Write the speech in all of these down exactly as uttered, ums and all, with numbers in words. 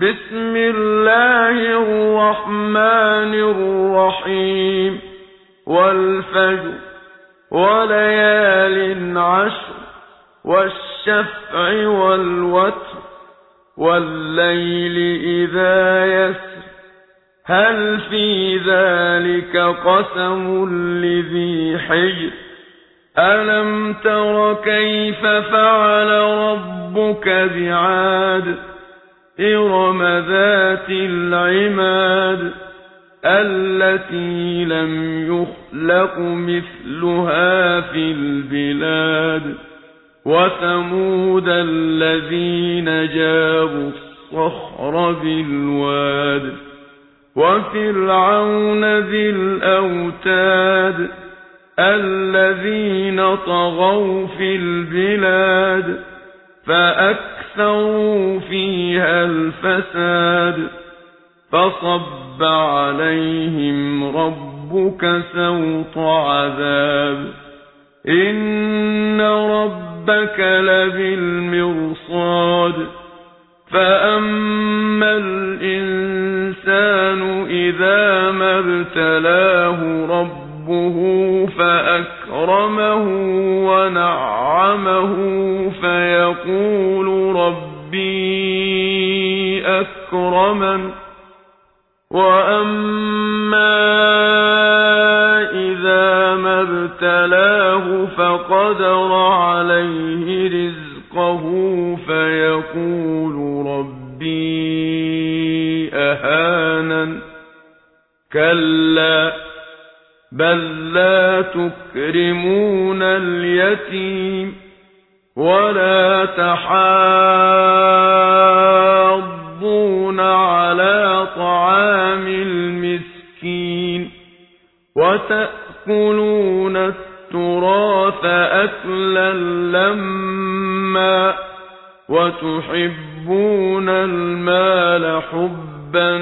بسم الله الرحمن الرحيم والفجر وليال عشر والشفع والوتر والليل إذا يسر هل في ذلك قسم لذي حجر ألم تر كيف فعل ربك بعاد إرم ذات العماد التي لم يخلق مثلها في البلاد وثمود الذين جابوا الصخر بالواد وفرعون ذي الأوتاد الذين طغوا في البلاد فأكثروا فيها الفساد فصب عليهم ربك سوط عذاب إن ربك لبالمرصاد فأما الإنسان إذا ما ابتلاه ربه فأكرمه ونعمه فيقول ربي أكرمن وأما إذا ما ابتلاه فقدر عليه رزقه فيقول ربي أهانن كلا بل لا تكرمون اليتيم ولا تحاضون على طعام المسكين وتأكلون التراث أكلا لما وتحبون المال حبا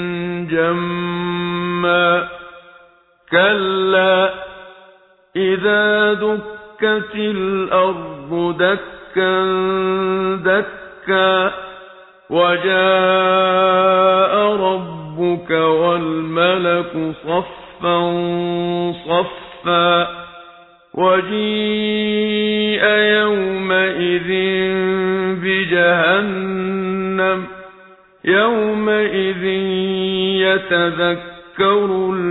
جما كلا إذا دكت الأرض دكا دكا وجاء ربك والملك صفا صفا وجيء يومئذ بجهنم يومئذ يتذكر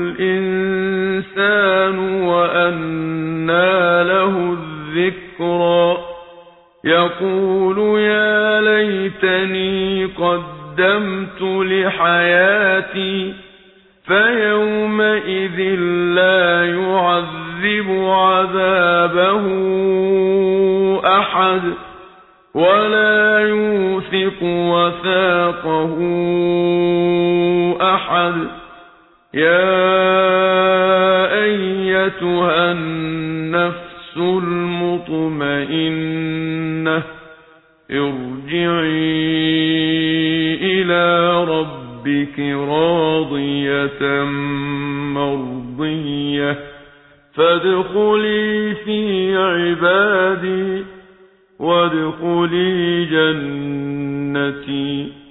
الإنسان وأنى له الذكرى يقول يا ليتني قدمت لحياتي فيومئذ لا يعذب عذابه أحد ولا يوثق وثاقه أحد يا أيتها النفس المطمئنة ارجعي إلى ربك راضية مرضية فادخلي في عبادي وادخلي جنتي.